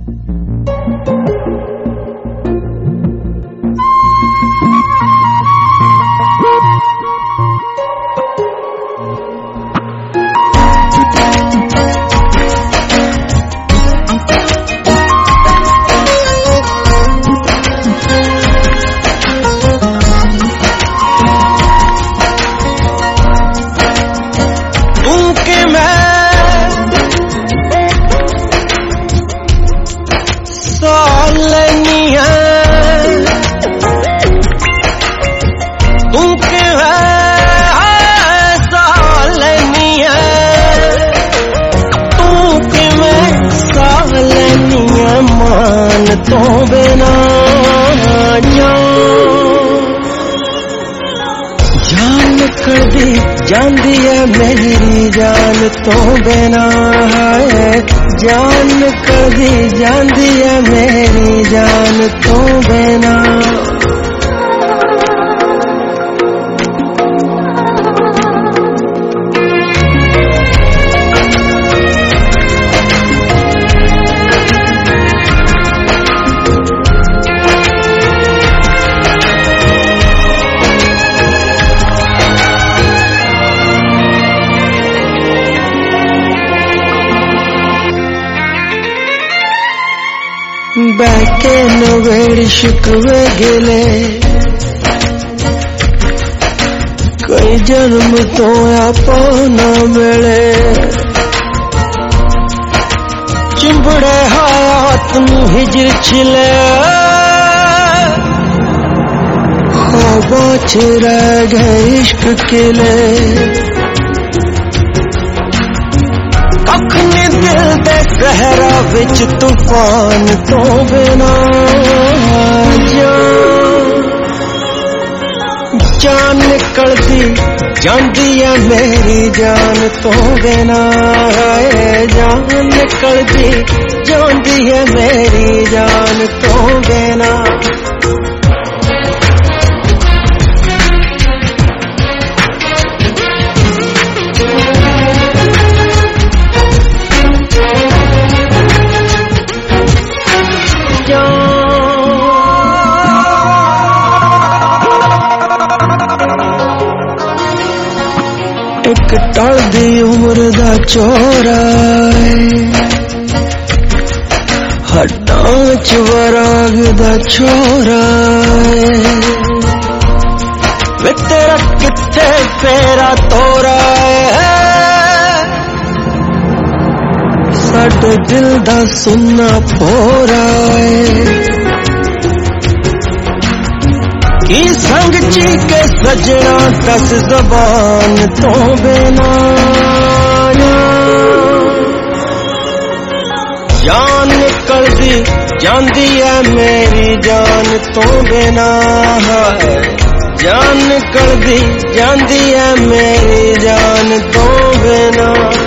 तो बिना जान कर दी जांदी है मेरी जान तो बिना है जान कर दी जांदी है मेरी जान तो बिना बैके नवेड़ शिकवे गिले कई जन्म तो आपो न मिले चिंबड़े हाथ नू हिजर छिले ख्वाबों च रह गए इश्क किले अपने दिल दे सहरा विच तूफान तो बिना जान निकलदी जांदी है मेरी जान तो बिना जान निकलदी जांदी है मेरी जान तो बिना एक टल दी उम्र दा चोरा हटां च वराग दा छोरा वे तेरा किथे फेरा तोरा साडे दिल दा सुन्ना पोरा की संग चीके सजना दस जबान तो बिना जान निकल दी जांदी है मेरी जान तो बिना जान निकल दी जांदी है मेरी जान तो बिना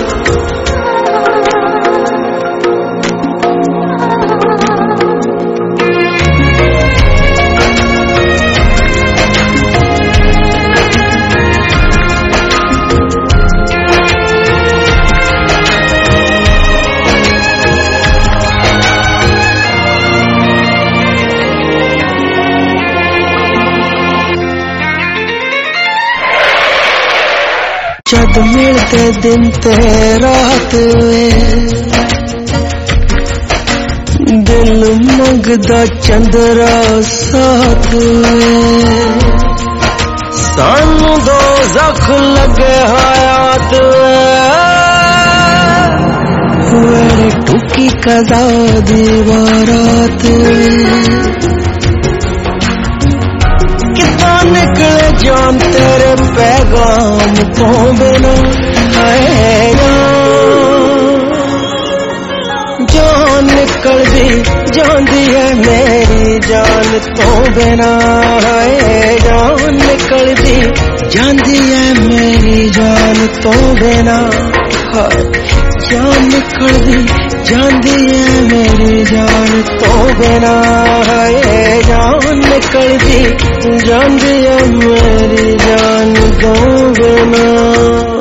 जब मिलते दिन ते रात दिल मंगदा चंद्रा साथ सानू दो जख लगे हयात मेरे टुकी कदा दीवारात निकले जान तेरे पैगाम तो बिना जान निकल दी जांदी है मेरी जान तो बिना जान निकल दी जांदी है मेरी जान तो बिना जान निकल दी जांदी है मेरी जान तो बिना जान निकल दी जांदी है मेरी जान तो बिना।